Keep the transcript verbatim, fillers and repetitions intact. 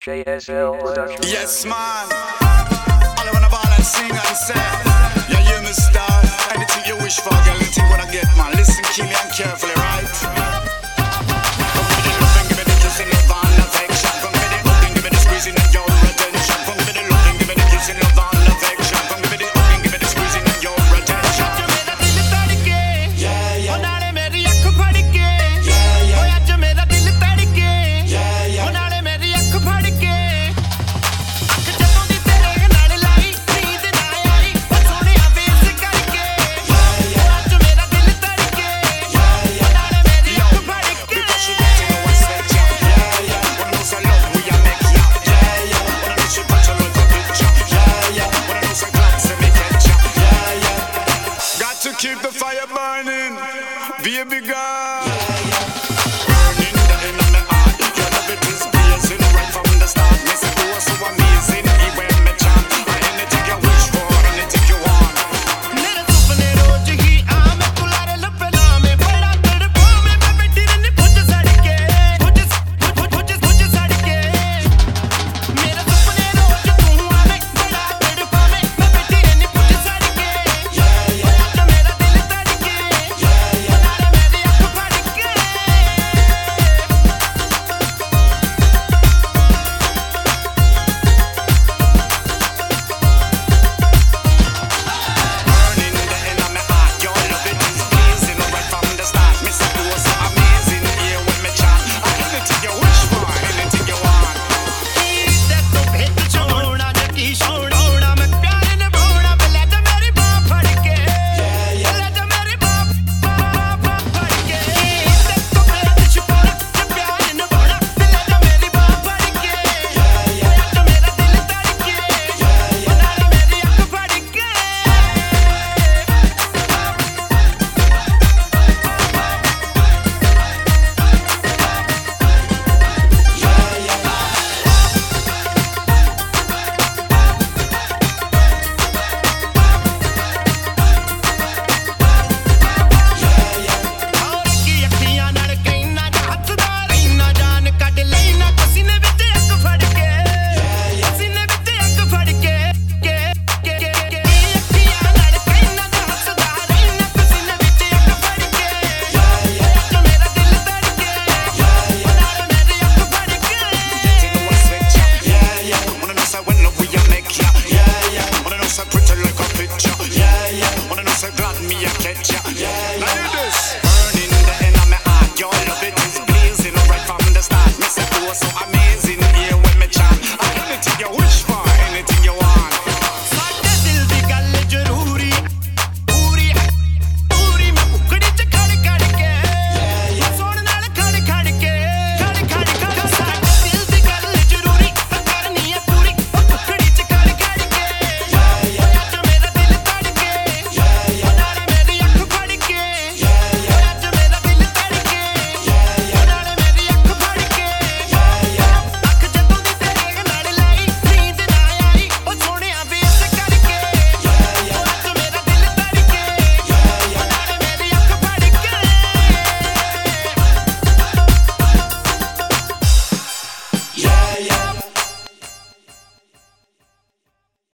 J S L production. Yes, man. All I wanna ball and sing and say, yeah, you me star. Anything you wish for, girl, anything what I get, man. Listen keenly and carefully, right? Come give me the loving, give me the kissing, love and affection. Come give me the hugging, give me the squeezing and your attention. Come give me the loving, give me the kissing, love and affection. Come give me the hugging, give me the squeezing and your attention. Yeah, yeah. Keep the fire burning, baby girl.